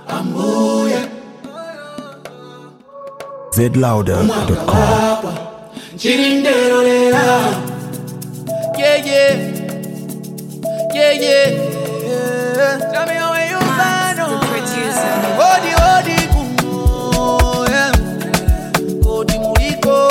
ambuye zlouder.com. chilindero lera. Yeah, yeah. Yeah, yeah. Tell me how you find on. Odi, odi, kumo, yeah. Odi muliko.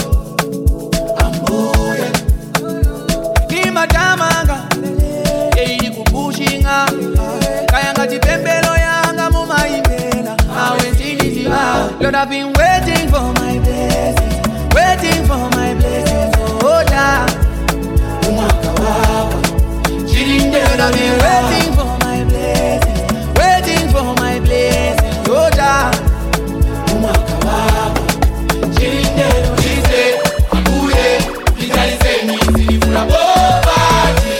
Ambuye Ni matamanga. Yeah, ili kupushinga. Kaya ngati pembelo yanga mumaimela. Awe tinitiba. Lord, I've been waiting for my blessings. Waiting for my blessings. Oh, yeah. umwaka wako chilindero I've been lera. waiting for my blessings, waiting for my blessings, oh God. umwaka wako chilindero chize ambuye vitalizeni zilifuna bobati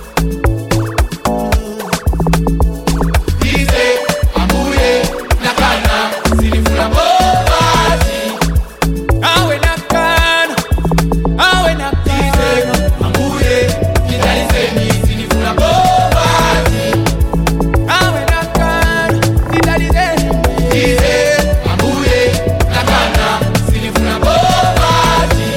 chize ambuye nakana zilifuna bobati Awe nakana, awe chize nakana, ambuye vitalizeni zilifuna bobati awe nakana, nitalizeni. chize ambuye nakana zilifuna bobati.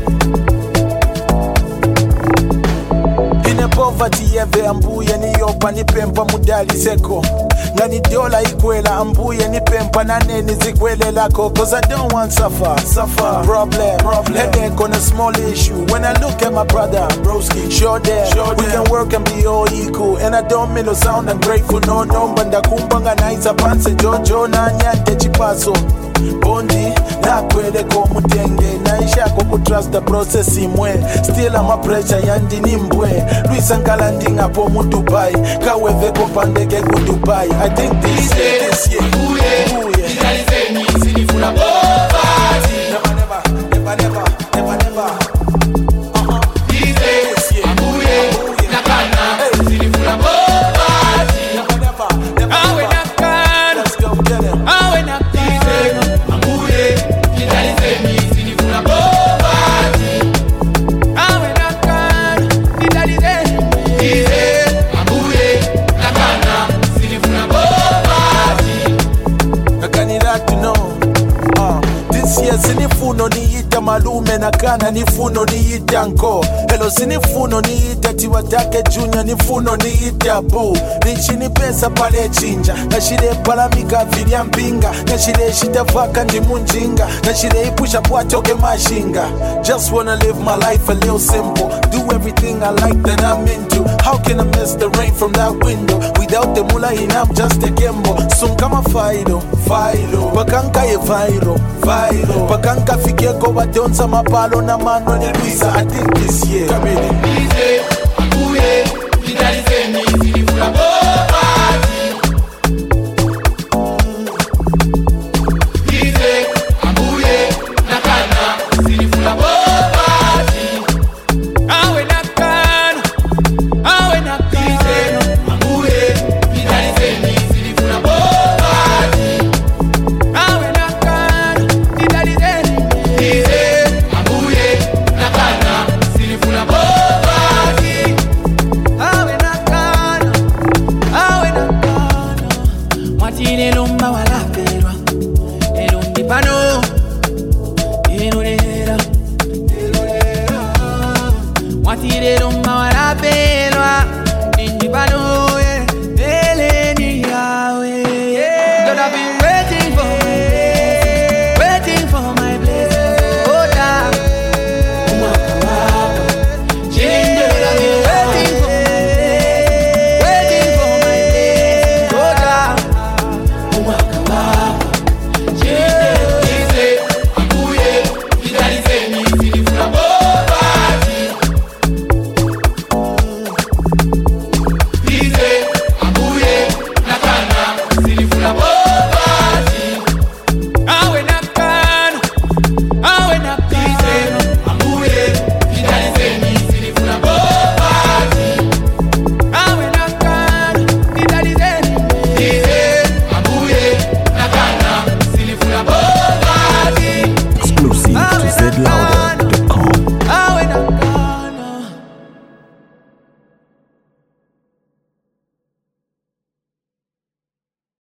Ine poverty yeve ambuye niyopa nipempa mudali seko ngani dola ikwela ambuye nipempa naneni zikwelelako cause I don't want suffer problem headache on a small issue when I look at my brother broski sure that we can work and be all equal and I don't mean to sound ungrateful no mbanda kumbanga naisa panse jojo na nyante chipaso bondi nakweleko mutenge naishako kutrust the process imwe still ama pressure yandini mbwe luisankala ndingapo mu Dubai kaweveko pandeke ku Dubai I think this year Ambuye vitalizeni zilifuna bobati. never Chize ambuye nakana zilifuna bobati. Awe nakana, let's go get him awe nakana, Chize ambuye vitalizeni zilifuna bobati. awe nakana, nitalizeni. Chize ambuye nakana zilifuna bobati. nakanira to know this year sinifuno niita malume nakana nifuno niita nko hello sinifuno niita tiwatake junior nifuno niita bu nichini pesa pale chinja nashire palamika vilya mpinga nashire shitafaka ndi munjinga nashire ipusha pwatoke mashinga just wanna live my life a little simple do everything I like that I'm into how can I miss the rain from that window without the mula I'm just a gembo sunkama failo bakanka ye viral bakanka fikeko batonsa mapalo na mano ni Luisa I think this year Chize ambuye vitalizeni zilifuna bobati. Chize ambuye nakana zilifuna bobati. Awe nakana, awe nakana, Ambuye vitalizeni zilifuna bobati. awe nakana, nitalizeni. Chize ambuye nakana zilifuna bobati. Awe nakana, mwatile lumba wala